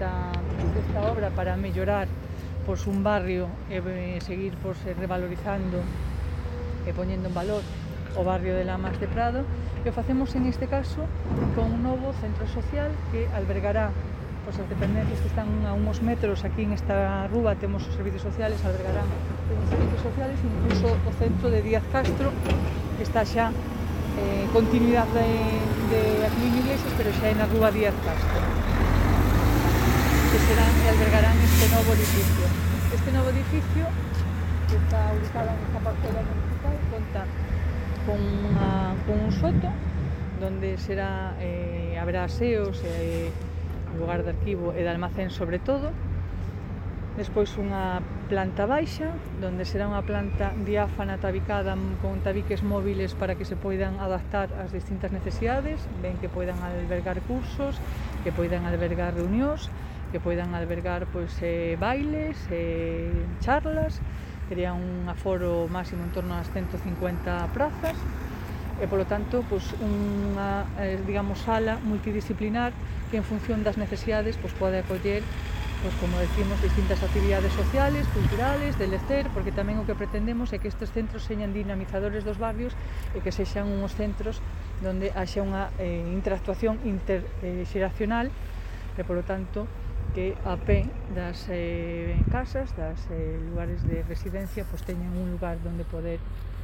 desta obra para mellorar pois, un barrio e seguir pois, revalorizando e poñendo en valor o barrio de Lamas de Prado, e o facemos en este caso con un novo centro social que albergará pois, as dependencias que están a uns metros aquí en esta rúa. Temos os servicios sociales, albergarán os servicios sociales, incluso o centro de Díaz Castro, que está xa continuidade de Aquilino Iglesias, pero xa é na rúa Díaz Castro, que serán e albergarán este novo edificio. Este novo edificio, que está ubicado nesta parcela municipal, conta con un soto, donde será, haberá aseos, lugar de arquivo e de almacén sobre todo. Despois unha planta baixa, donde será unha planta diáfana tabicada con tabiques móviles para que se poidan adaptar ás distintas necesidades, ben que poidan albergar cursos, que poidan albergar reunións, que poidan albergar pois, bailes, charlas. Sería un aforo máximo en torno ás 150 prazas e, polo tanto, pois, unha digamos, sala multidisciplinar que en función das necesidades pois, pode acoller, pois, como decimos, distintas actividades sociales, culturales, de lecer, porque tamén o que pretendemos é que estes centros señan dinamizadores dos barrios e que sexan unhos centros donde haxa unha interactuación interxeracional e, polo tanto, que a pé das casas, das lugares de residencia, pois teñan un lugar onde poder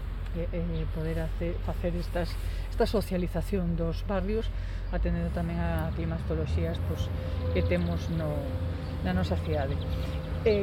facer esta socialización dos barrios, atendendo tamén a climatoloxías pois, que temos na nosa cidade.